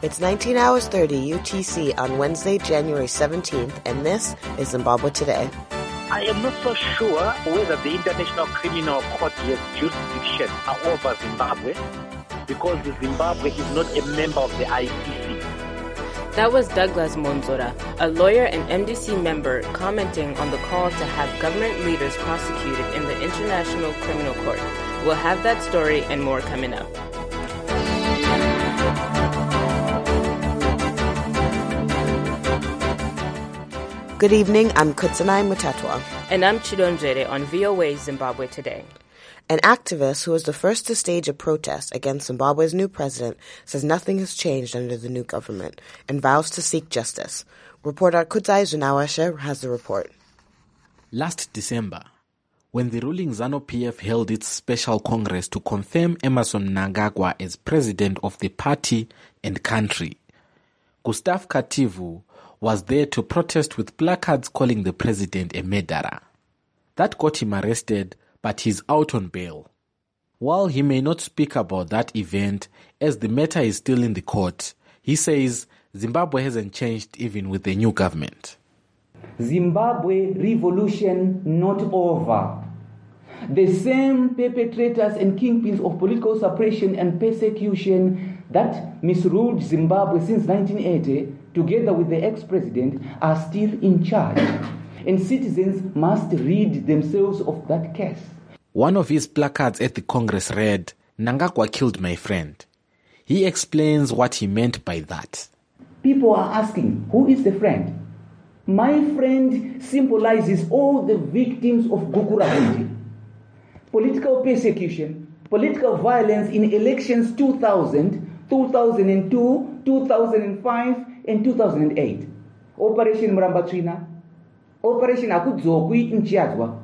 It's 19 hours 30 UTC on Wednesday, January 17th, and this is Zimbabwe Today. I am not so sure whether the International Criminal Court has jurisdiction over Zimbabwe because Zimbabwe is not a member of the ICC. That was Douglas Monzora, a lawyer and MDC member, commenting on the call to have government leaders prosecuted in the International Criminal Court. We'll have that story and more coming up. Good evening, I'm Kutsanai Mutatwa. And I'm Chidonjere on VOA Zimbabwe Today. An activist who was the first to stage a protest against Zimbabwe's new president says nothing has changed under the new government and vows to seek justice. Reporter Kutsai Zunawashe has the report. Last December, when the ruling ZANU-PF held its special congress to confirm Emmerson Mnangagwa as president of the party and country, Gustave Kativu was there to protest with placards calling the president a murderer. That got him arrested, but he's out on bail. While he may not speak about that event, as the matter is still in the court, he says Zimbabwe hasn't changed even with the new government. Zimbabwe revolution not over. The same perpetrators and kingpins of political suppression and persecution that misruled Zimbabwe since 1980, together with the ex-president, are still in charge. And citizens must rid themselves of that case. One of his placards at the Congress read, "Mnangagwa killed my friend." He explains what he meant by that. People are asking, who is the friend? My friend symbolizes all the victims of Gukurahundi. Political persecution, political violence in elections 2000, 2002, 2005, and 2008. Operation Murambatsvina, Operation Akudzokwi in Chiadzwa.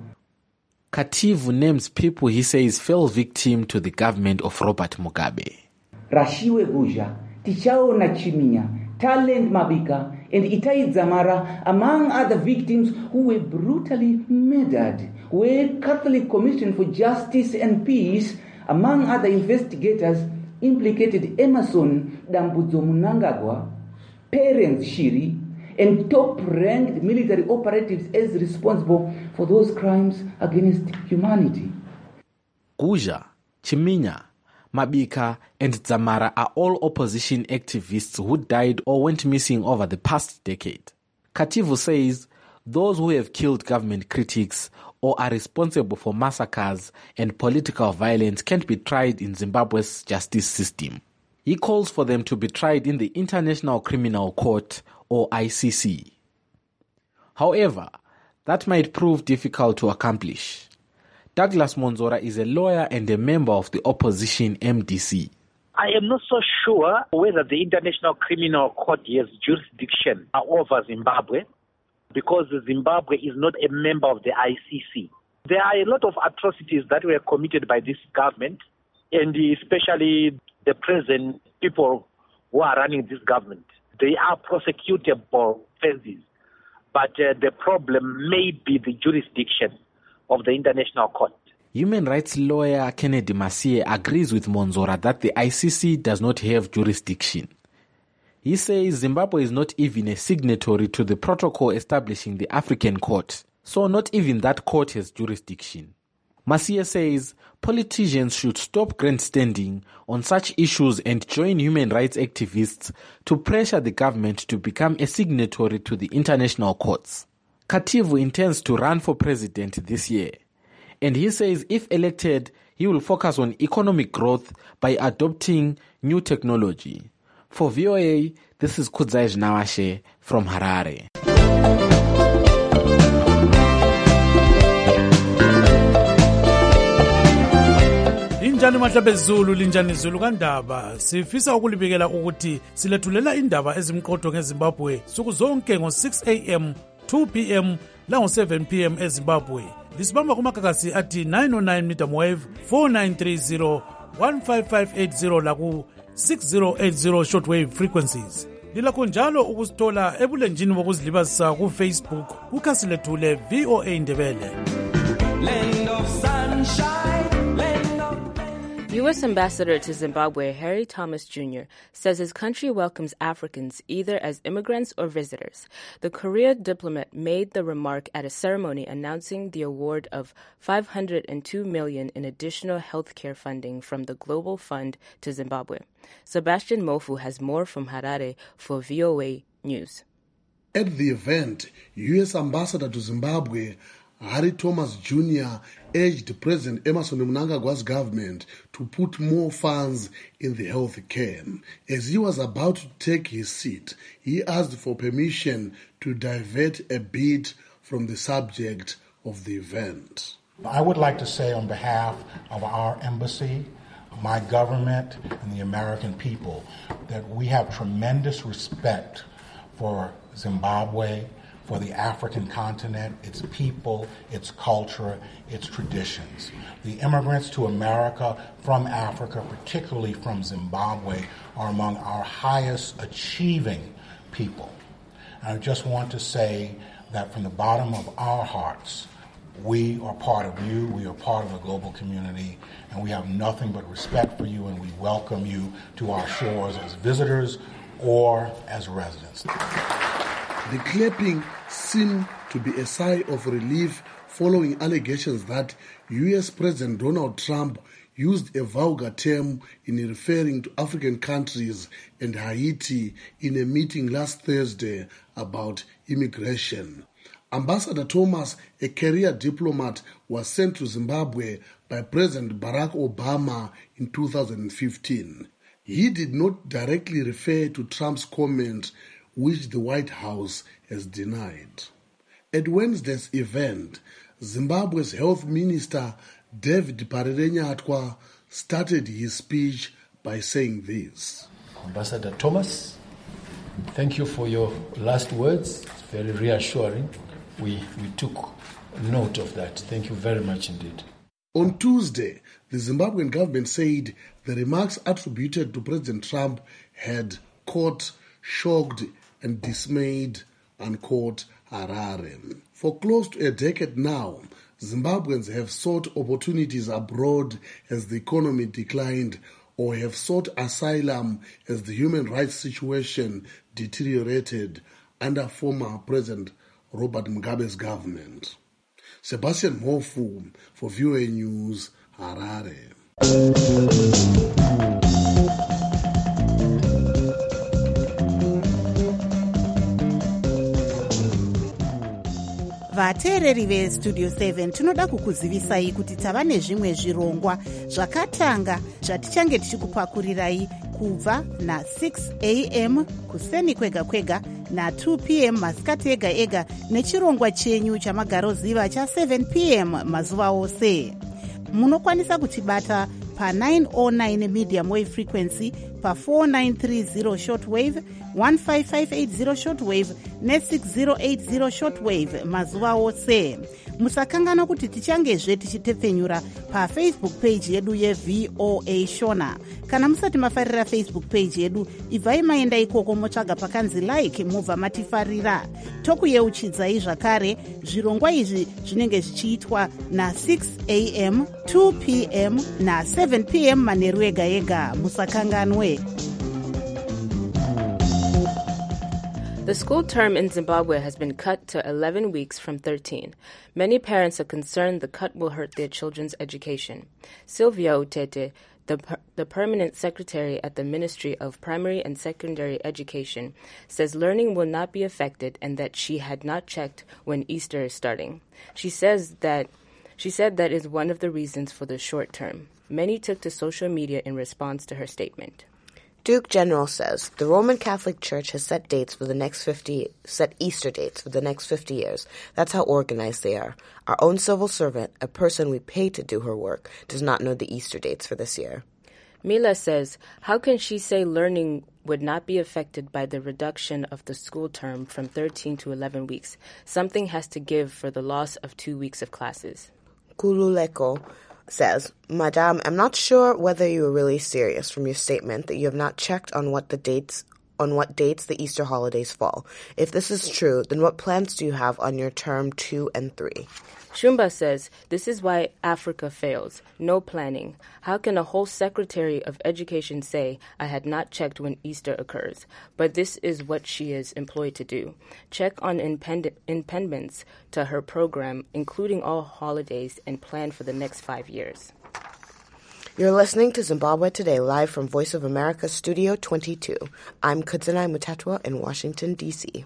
Kativu names people he says fell victim to the government of Robert Mugabe. Rashiwe Guja, Tichaona Chiminya, Talent Mabika, and Itai Dzamara, among other victims who were brutally murdered, where Catholic Commission for Justice and Peace, among other investigators, implicated Emmerson Dambudzo Mnangagwa, parents Shiri, and top-ranked military operatives as responsible for those crimes against humanity. Guja, Chiminya, Mabika, and Dzamara are all opposition activists who died or went missing over the past decade. Kativu says those who have killed government critics or are responsible for massacres and political violence can't be tried in Zimbabwe's justice system. He calls for them to be tried in the International Criminal Court or ICC. However, that might prove difficult to accomplish. Douglas Monzora is a lawyer and a member of the opposition MDC. I am not so sure whether the International Criminal Court has jurisdiction over Zimbabwe because Zimbabwe is not a member of the ICC. There are a lot of atrocities that were committed by this government, and especially the present people who are running this government. They are prosecutable offenses, but the problem may be the jurisdiction of the International Court. Human rights lawyer Kennedy Masie agrees with Monzora that the ICC does not have jurisdiction. He says Zimbabwe is not even a signatory to the protocol establishing the African Court, so not even that court has jurisdiction. Masie says politicians should stop grandstanding on such issues and join human rights activists to pressure the government to become a signatory to the international courts. Kativu intends to run for president this year, and he says if elected, he will focus on economic growth by adopting new technology. For VOA, this is Kudzai Nawashe from Harare. Linjani mahlabe Zulu, linjani Zulu kandaba. Sifisa ukulibikela ukuthi silethulela indaba ezimqotho ngeZimbabwe suku zonke ngo-6 a.m., 2 p.m. lango-7 p.m. eZimbabwe. Lisibamba kumakakasi athi 909 medium wave, 4930, 15580 laku 6080 shortwave frequencies. Lilakho njalo ukusithola ebulenjini bokuzilibazisa ku-Facebook kukhasi lethu le VOA Ndebele. Land of sunshine. U.S. Ambassador to Zimbabwe Harry Thomas Jr. says his country welcomes Africans either as immigrants or visitors. The Korea diplomat made the remark at a ceremony announcing the award of $502 million in additional healthcare funding from the Global Fund to Zimbabwe. Sebastian Mofu has more from Harare for VOA News. At the event, U.S. Ambassador to Zimbabwe Harry Thomas Jr. urged President Emmerson Mnangagwa's government to put more funds in the health care. As he was about to take his seat, he asked for permission to divert a bit from the subject of the event. I would like to say on behalf of our embassy, my government, and the American people that we have tremendous respect for Zimbabwe, for the African continent, its people, its culture, its traditions. The immigrants to America from Africa, particularly from Zimbabwe, are among our highest achieving people. And I just want to say that from the bottom of our hearts, we are part of you, we are part of the global community, and we have nothing but respect for you, and we welcome you to our shores as visitors or as residents. The clapping seemed to be a sigh of relief following allegations that U.S. President Donald Trump used a vulgar term in referring to African countries and Haiti in a meeting last Thursday about immigration. Ambassador Thomas, a career diplomat, was sent to Zimbabwe by President Barack Obama in 2015. He did not directly refer to Trump's comment, which the White House has denied. At Wednesday's event, Zimbabwe's Health Minister David Parerenyatwa started his speech by saying this. Ambassador Thomas, thank you for your last words. It's very reassuring. We took note of that. Thank you very much indeed. On Tuesday, the Zimbabwean government said the remarks attributed to President Trump had, quote, shocked and dismayed, unquote, Harare. For close to a decade now, Zimbabweans have sought opportunities abroad as the economy declined or have sought asylum as the human rights situation deteriorated under former President Robert Mugabe's government. Sebastian Mofu for VOA News, Harare. vateereri vestudio 7 tinoda kukuzivisai kuti tava nezvimwe zvirongwa zvakatanga zvatichange tichikupakurirai kubva na6 am kuseni kwega kwega na2 pm masikati ega ega nechirongwa chenyu chamagaroziva cha7 pm mazuva ose. Munokwanisa kutibata pa909 medium wave frequency, pa4930 shortwave, 15580 shortwave ne6080 shortwave mazuva ose. Musakangana kuti tichangezve tichitepfenyura pafacebook page yedu yeVOA Shona. Kana musati mafarira Facebook page yedu, ibvai maenda ikoko motsvaga pakanzi like mubva matifarira. Tokuyeuchidzai zvakare zvirongwa izvi zvinenge zvichiitwa na6 am, 2 pm na7 pm manheru ega ega. Musakanganwe. The school term in Zimbabwe has been cut to 11 weeks from 13. Many parents are concerned the cut will hurt their children's education. Sylvia Utete, the permanent secretary at the Ministry of Primary and Secondary Education, says learning will not be affected and that she had not checked when Easter is starting. She said that is one of the reasons for the short term. Many took to social media in response to her statement. Duke General says the Roman Catholic Church has set Easter dates for the next 50 years. That's how organized they are. Our own civil servant, a person we pay to do her work, does not know the Easter dates for this year. Mila says, how can she say learning would not be affected by the reduction of the school term from 13 to 11 weeks? Something has to give for the loss of 2 weeks of classes. Kululeko says, Madame, I'm not sure whether you were really serious from your statement that you have not checked on what the dates on what dates the Easter holidays fall. If this is true, then what plans do you have on your term 2 and 3? Shumba says, this is why Africa fails. No planning. How can a whole Secretary of Education say, I had not checked when Easter occurs? But this is what she is employed to do. Check on impediments to her program, including all holidays, and plan for the next 5 years. You're listening to Zimbabwe Today, live from Voice of America Studio 22. I'm Kudzanai Mutatwa in Washington, D.C.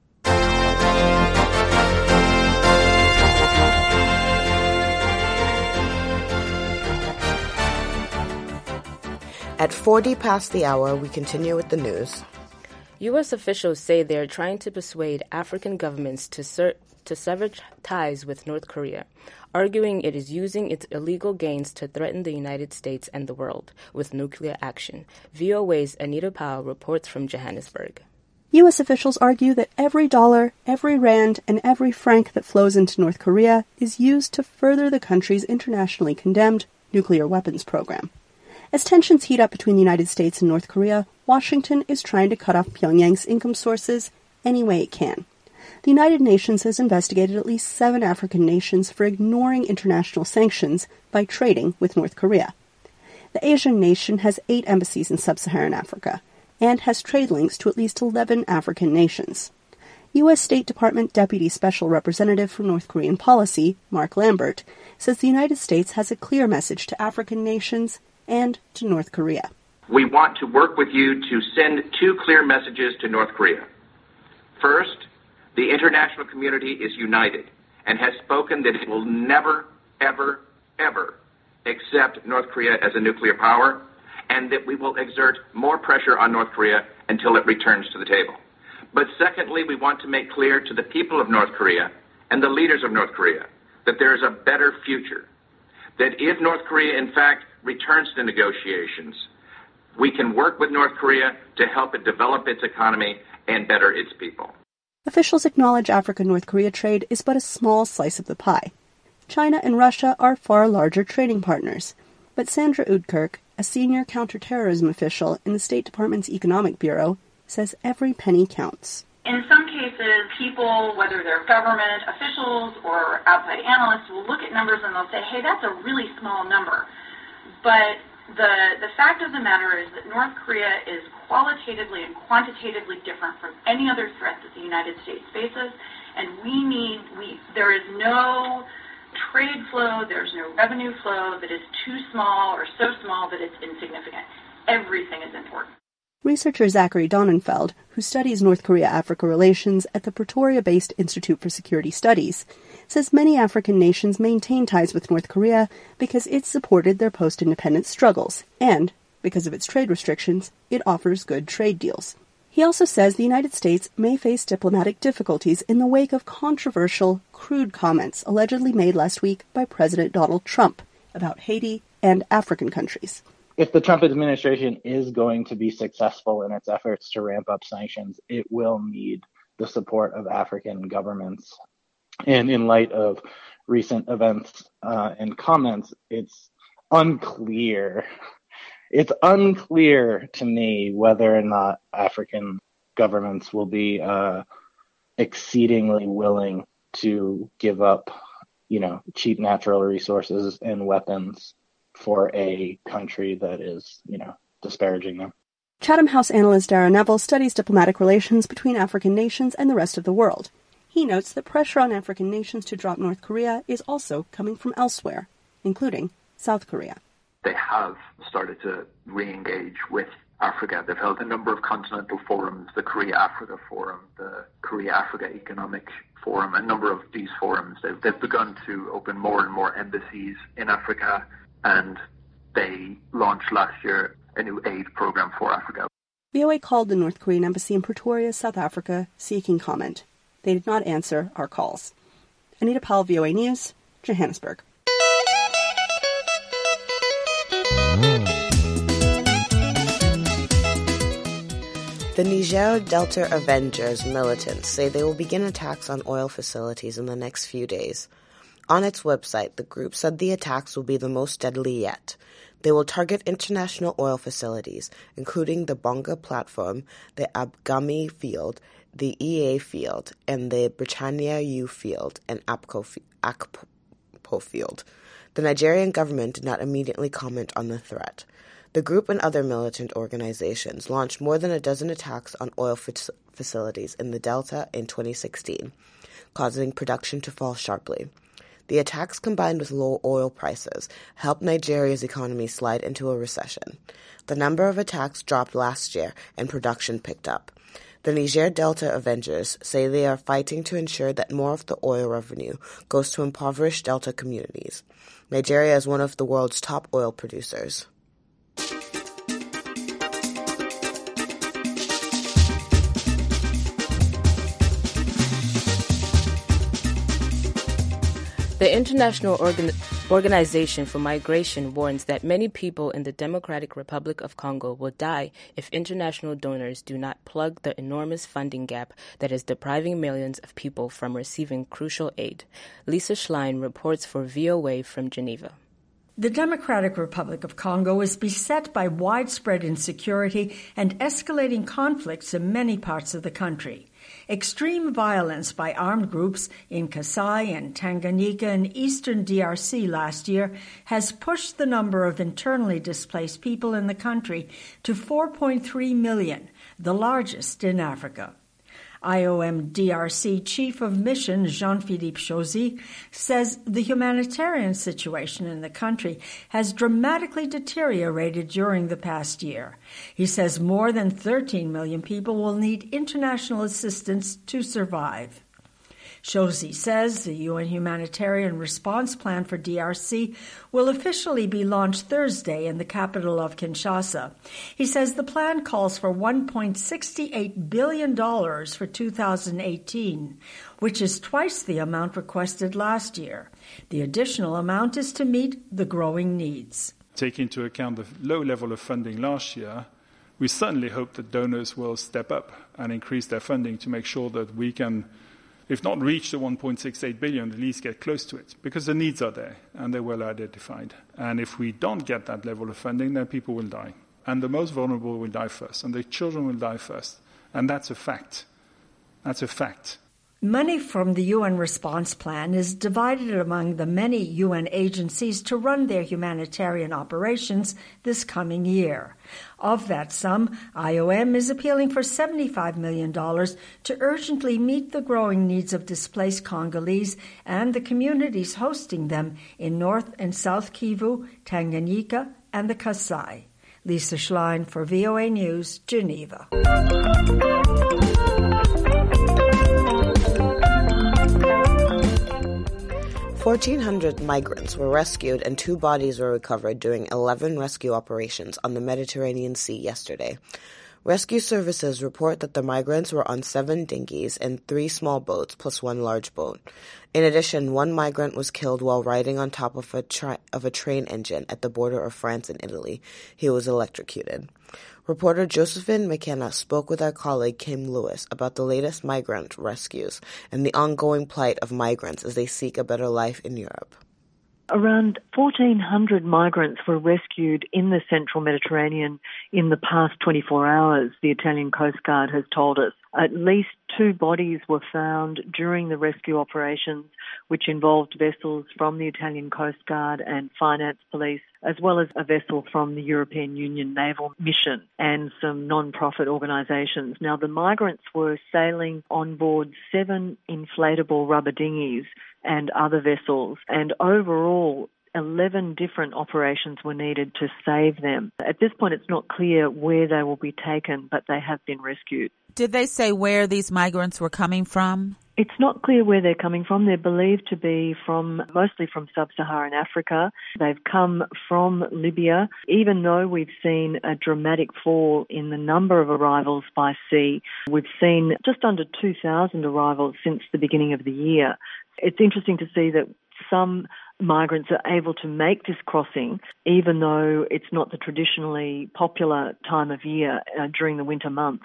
At 40 past the hour, we continue with the news. U.S. officials say they are trying to persuade African governments to sever ties with North Korea, arguing it is using its illegal gains to threaten the United States and the world with nuclear action. VOA's Anita Powell reports from Johannesburg. U.S. officials argue that every dollar, every rand, and every franc that flows into North Korea is used to further the country's internationally condemned nuclear weapons program. As tensions heat up between the United States and North Korea, Washington is trying to cut off Pyongyang's income sources any way it can. The United Nations has investigated at least 7 African nations for ignoring international sanctions by trading with North Korea. The Asian nation has 8 embassies in sub-Saharan Africa and has trade links to at least 11 African nations. U.S. State Department Deputy Special Representative for North Korean Policy, Mark Lambert, says the United States has a clear message to African nations and to North Korea. We want to work with you to send 2 clear messages to North Korea. First, the international community is united and has spoken that it will never, ever, ever accept North Korea as a nuclear power, and that we will exert more pressure on North Korea until it returns to the table. But secondly, we want to make clear to the people of North Korea and the leaders of North Korea that there is a better future. That if North Korea, in fact, returns to negotiations, we can work with North Korea to help it develop its economy and better its people. Officials acknowledge Africa-North Korea trade is but a small slice of the pie. China and Russia are far larger trading partners. But Sandra Udkirk, a senior counterterrorism official in the State Department's Economic Bureau, says every penny counts. In some cases, people, whether they're government officials or outside analysts, will look at numbers and they'll say, hey, that's a really small number. But the fact of the matter is that North Korea is qualitatively and quantitatively different from any other threat that the United States faces, and there is no trade flow, there's no revenue flow that is too small or so small that it's insignificant. Everything is important. Researcher Zachary Donenfeld, who studies North Korea-Africa relations at the Pretoria-based Institute for Security Studies, says many African nations maintain ties with North Korea because it supported their post-independence struggles, and, because of its trade restrictions, it offers good trade deals. He also says the United States may face diplomatic difficulties in the wake of controversial, crude comments allegedly made last week by President Donald Trump about Haiti and African countries. If the Trump administration is going to be successful in its efforts to ramp up sanctions, it will need the support of African governments. And in light of recent events and comments, it's unclear to me whether or not African governments will be exceedingly willing to give up, cheap natural resources and weapons for a country that is, disparaging them. Chatham House analyst Dara Neville studies diplomatic relations between African nations and the rest of the world. He notes that pressure on African nations to drop North Korea is also coming from elsewhere, including South Korea. They have started to re-engage with Africa. They've held a number of continental forums, the Korea-Africa Forum, the Korea-Africa Economic Forum, a number of these forums. They've begun to open more and more embassies in Africa, and they launched last year a new aid program for Africa. VOA called the North Korean embassy in Pretoria, South Africa, seeking comment. They did not answer our calls. Anita Powell, VOA News, Johannesburg. The Niger Delta Avengers militants say they will begin attacks on oil facilities in the next few days. On its website, the group said the attacks will be the most deadly yet. They will target international oil facilities, including the Bonga platform, the Abgami field, the EA field, and the Britannia U field and Akpo field. The Nigerian government did not immediately comment on the threat. The group and other militant organizations launched more than a dozen attacks on oil facilities in the Delta in 2016, causing production to fall sharply. The attacks, combined with low oil prices, helped Nigeria's economy slide into a recession. The number of attacks dropped last year and production picked up. The Niger Delta Avengers say they are fighting to ensure that more of the oil revenue goes to impoverished Delta communities. Nigeria is one of the world's top oil producers. The International Organization for Migration warns that many people in the Democratic Republic of Congo will die if international donors do not plug the enormous funding gap that is depriving millions of people from receiving crucial aid. Lisa Schlein reports for VOA from Geneva. The Democratic Republic of Congo is beset by widespread insecurity and escalating conflicts in many parts of the country. Extreme violence by armed groups in Kasai and Tanganyika and eastern DRC last year has pushed the number of internally displaced people in the country to 4.3 million, the largest in Africa. IOM DRC Chief of Mission Jean-Philippe Chauzy says the humanitarian situation in the country has dramatically deteriorated during the past year. He says more than 13 million people will need international assistance to survive. Chauzy says the UN Humanitarian Response Plan for DRC will officially be launched Thursday in the capital of Kinshasa. He says the plan calls for $1.68 billion for 2018, which is twice the amount requested last year. The additional amount is to meet the growing needs. Take into account the low level of funding last year, we certainly hope that donors will step up and increase their funding to make sure that we can, if not reach the 1.68 billion, at least get close to it, because the needs are there and they're well identified. And if we don't get that level of funding, then people will die. And the most vulnerable will die first, and the children will die first. And that's a fact. That's a fact. Money from the UN response plan is divided among the many UN agencies to run their humanitarian operations this coming year. Of that sum, IOM is appealing for $75 million to urgently meet the growing needs of displaced Congolese and the communities hosting them in North and South Kivu, Tanganyika, and the Kasai. Lisa Schlein for VOA News, Geneva. 1,400 migrants were rescued and 2 bodies were recovered during 11 rescue operations on the Mediterranean Sea yesterday. Rescue services report that the migrants were on 7 dinghies and 3 small boats plus 1 large boat. In addition, 1 migrant was killed while riding on top of a train engine at the border of France and Italy. He was electrocuted. Reporter Josephine McKenna spoke with our colleague Kim Lewis about the latest migrant rescues and the ongoing plight of migrants as they seek a better life in Europe. Around 1,400 migrants were rescued in the central Mediterranean in the past 24 hours, the Italian Coast Guard has told us. At least 2 bodies were found during the rescue operations, which involved vessels from the Italian Coast Guard and Finance Police, as well as a vessel from the European Union Naval Mission and some non-profit organisations. Now, the migrants were sailing on board 7 inflatable rubber dinghies and other vessels, and overall 11 different operations were needed to save them. At this point, it's not clear where they will be taken, but they have been rescued. Did they say where these migrants were coming from? It's not clear where they're coming from. They're believed to be mostly from sub-Saharan Africa. They've come from Libya. Even though we've seen a dramatic fall in the number of arrivals by sea, we've seen just under 2,000 arrivals since the beginning of the year. It's interesting to see that some migrants are able to make this crossing, even though it's not the traditionally popular time of year during the winter months.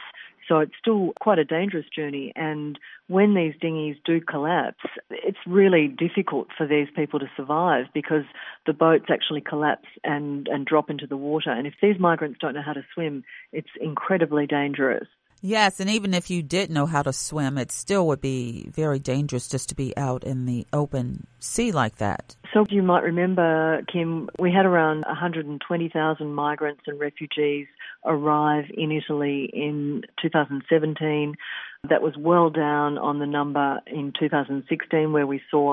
So it's still quite a dangerous journey. And when these dinghies do collapse, it's really difficult for these people to survive because the boats actually collapse and drop into the water. And if these migrants don't know how to swim, it's incredibly dangerous. Yes, and even if you did know how to swim, it still would be very dangerous just to be out in the open sea like that. So you might remember, Kim, we had around 120,000 migrants and refugees arrive in Italy in 2017. That was well down on the number in 2016 where we saw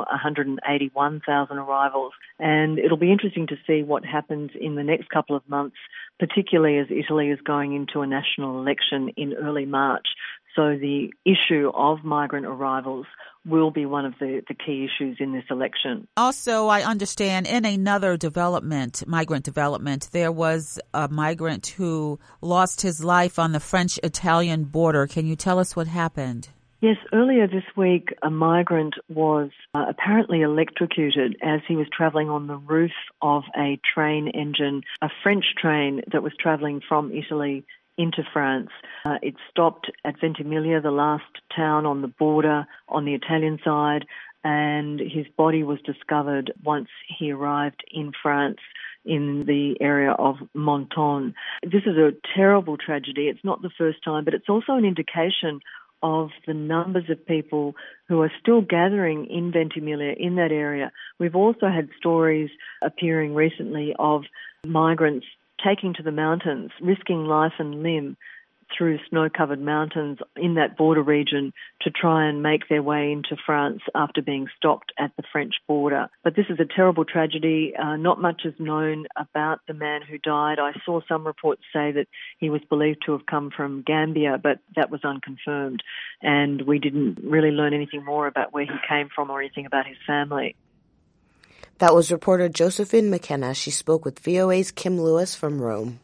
181,000 arrivals. And it'll be interesting to see what happens in the next couple of months, particularly as Italy is going into a national election in early March. So the issue of migrant arrivals will be one of the key issues in this election. Also, I understand in another migrant development, there was a migrant who lost his life on the French-Italian border. Can you tell us what happened? Yes, earlier this week, a migrant was apparently electrocuted as he was travelling on the roof of a train engine, a French train that was travelling from Italy into France. It stopped at Ventimiglia, the last town on the border on the Italian side, and his body was discovered once he arrived in France in the area of Menton. This is a terrible tragedy. It's not the first time, but it's also an indication of the numbers of people who are still gathering in Ventimiglia, in that area. We've also had stories appearing recently of migrants taking to the mountains, risking life and limb through snow-covered mountains in that border region to try and make their way into France after being stopped at the French border. But this is a terrible tragedy. Not much is known about the man who died. I saw some reports say that he was believed to have come from Gambia, but that was unconfirmed. And we didn't really learn anything more about where he came from or anything about his family. That was reporter Josephine McKenna. She spoke with VOA's Kim Lewis from Rome.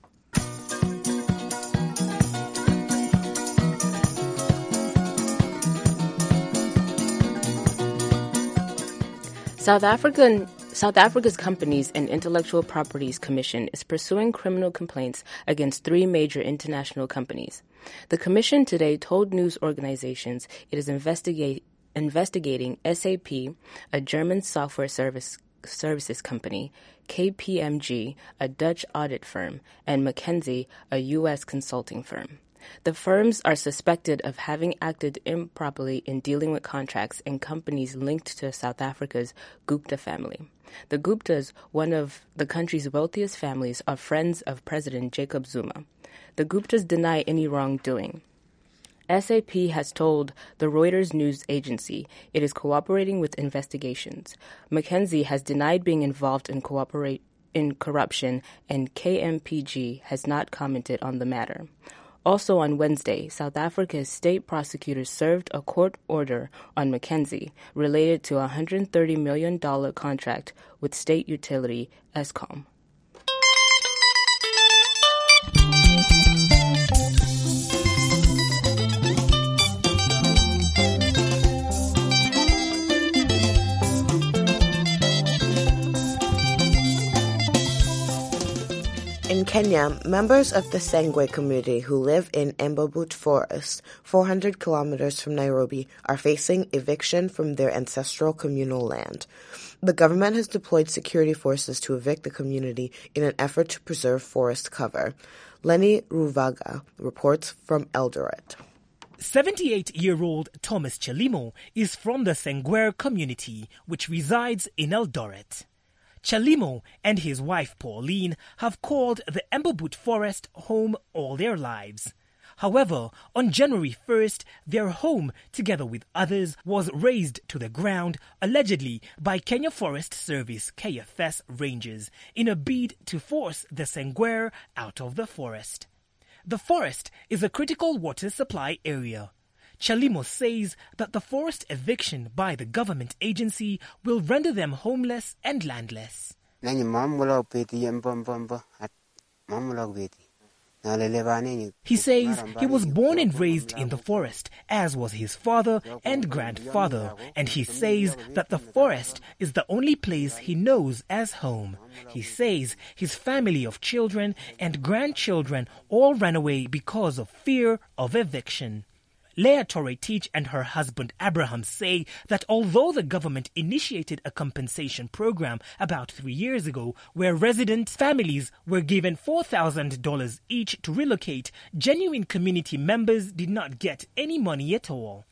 South Africa's Companies and Intellectual Properties Commission is pursuing criminal complaints against 3 major international companies. The commission today told news organizations it is investigating SAP, a German software services company, KPMG, a Dutch audit firm, and McKinsey, a U.S. consulting firm. The firms are suspected of having acted improperly in dealing with contracts and companies linked to South Africa's Gupta family. The Guptas, one of the country's wealthiest families, are friends of President Jacob Zuma. The Guptas deny any wrongdoing. SAP has told the Reuters news agency it is cooperating with investigations. McKinsey has denied being involved in corruption, and KPMG has not commented on the matter. Also on Wednesday, South Africa's state prosecutors served a court order on McKinsey related to a $130 million contract with state utility Eskom. In Kenya, members of the Sengwe community who live in Embobut Forest, 400 kilometers from Nairobi, are facing eviction from their ancestral communal land. The government has deployed security forces to evict the community in an effort to preserve forest cover. Lenny Ruvaga reports from Eldoret. 78-year-old Thomas Chalimo is from the Sengwer community, which resides in Eldoret. Chalimo and his wife Pauline have called the Embobut Forest home all their lives. However, on January 1st, their home, together with others, was razed to the ground, allegedly by Kenya Forest Service KFS rangers, in a bid to force the Sengwer out of the forest. The forest is a critical water supply area. Chalimo says that the forest eviction by the government agency will render them homeless and landless. He says he was born and raised in the forest, as was his father and grandfather, and he says that the forest is the only place he knows as home. He says his family of children and grandchildren all ran away because of fear of eviction. Leah Torre-Teach and her husband Abraham say that although the government initiated a compensation program about 3 years ago where resident families were given $4,000 each to relocate, genuine community members did not get any money at all.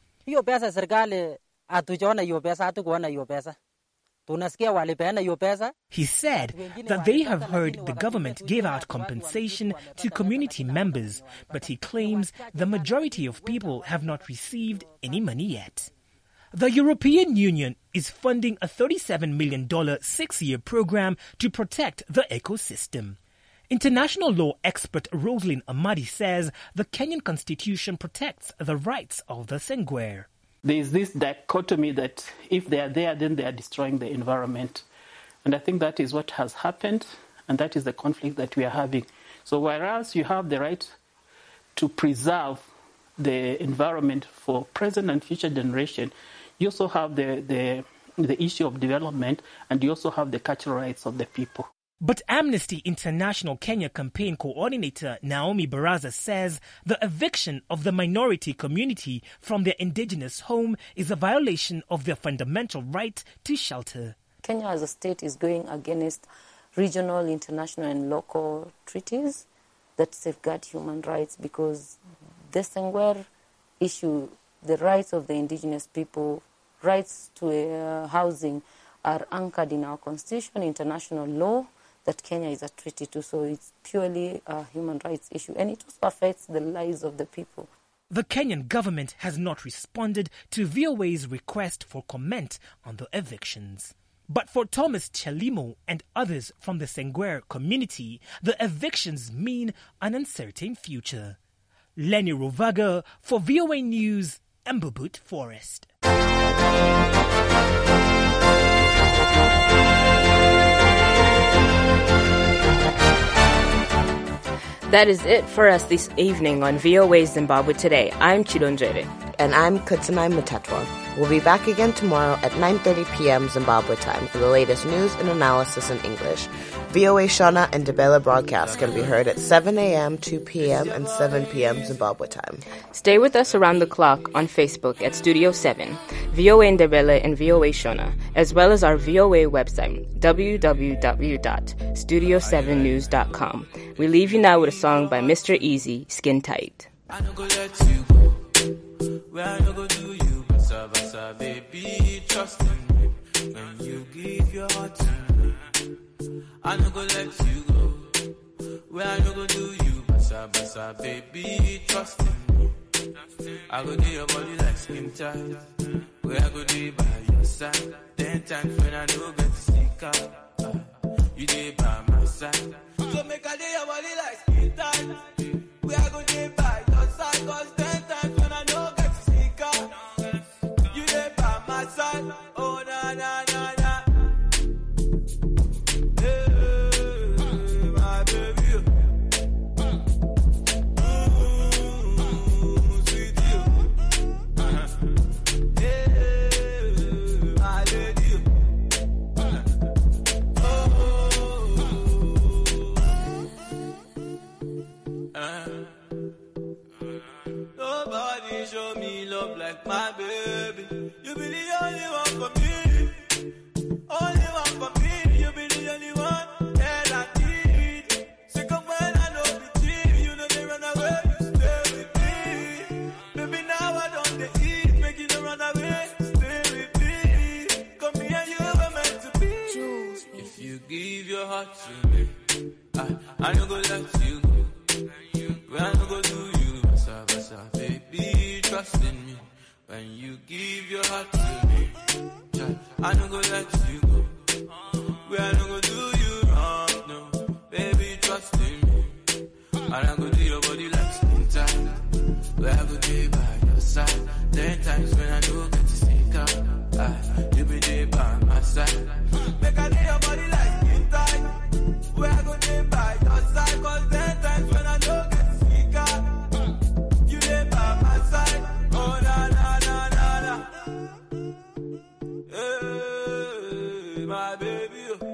He said that they have heard the government give out compensation to community members, but he claims the majority of people have not received any money yet. The European Union is funding a $37 million 6-year program to protect the ecosystem. International law expert Rosalind Amadi says the Kenyan constitution protects the rights of the Sengwer. There is this dichotomy that if they are there, then they are destroying the environment. And I think that is what has happened, and that is the conflict that we are having. So whereas you have the right to preserve the environment for present and future generation, you also have the issue of development, and you also have the cultural rights of the people. But Amnesty International Kenya campaign coordinator Naomi Baraza says the eviction of the minority community from their indigenous home is a violation of their fundamental right to shelter. Kenya as a state is going against regional, international and local treaties that safeguard human rights, because the Sengwer issue, the rights of the indigenous people, rights to housing are anchored in our constitution, international law that Kenya is a treaty to, so it's purely a human rights issue, and it also affects the lives of the people. The Kenyan government has not responded to VOA's request for comment on the evictions. But for Thomas Chelimo and others from the Sengwer community, the evictions mean an uncertain future. Lenny Ruvaga for VOA News, Mbubut Forest. That is it for us this evening on VOA Zimbabwe Today. I'm Chidonjere. And I'm Kutsanai Mutatwa. We'll be back again tomorrow at 9:30 p.m. Zimbabwe time for the latest news and analysis in English. VOA Shona and Debela broadcasts can be heard at 7 a.m., 2 p.m., and 7 p.m. Zimbabwe time. Stay with us around the clock on Facebook at Studio 7, VOA Ndebele and VOA Shona, as well as our VOA website, www.studio7news.com. We leave you now with a song by Mr. Easy, Skin Tight. I no go let you go. Where I no go do you, basa basa, baby, trust in me. When you give your heart to me, I no go let you go. Where I no go do you, basa basa, baby, trust in me. I go do your body like skin tight. Where I go do by your side. 10 times when I no get to sneak out, you dey by my side. So make I do your body like skin tight. Where I go do by your side, 'cause 10 times when I no get to sneak out, you dey by my side. Oh na na na na. Nobody show me love like my baby. You be the only one for me. Only one for me. You be the only one that I need. Sick of when I know the cheap. You know they run away, you stay with me. Baby, now I don't get eat. Make you run away, stay with me. Come here, you were meant to be. If you give your heart to me, I no go let you go. When I no go do you, basa basa, baby, trust in me. When you give your heart to me, I no go let you go. When I no go do you wrong, no, baby, trust in me. And I go do your body like skin tight. Where I go be by your side. 10 times when I no get to sneak out, you be there by my side. Make I do your body like skin tight. Where I go be by your side, 'cause 10 times when I no get my baby.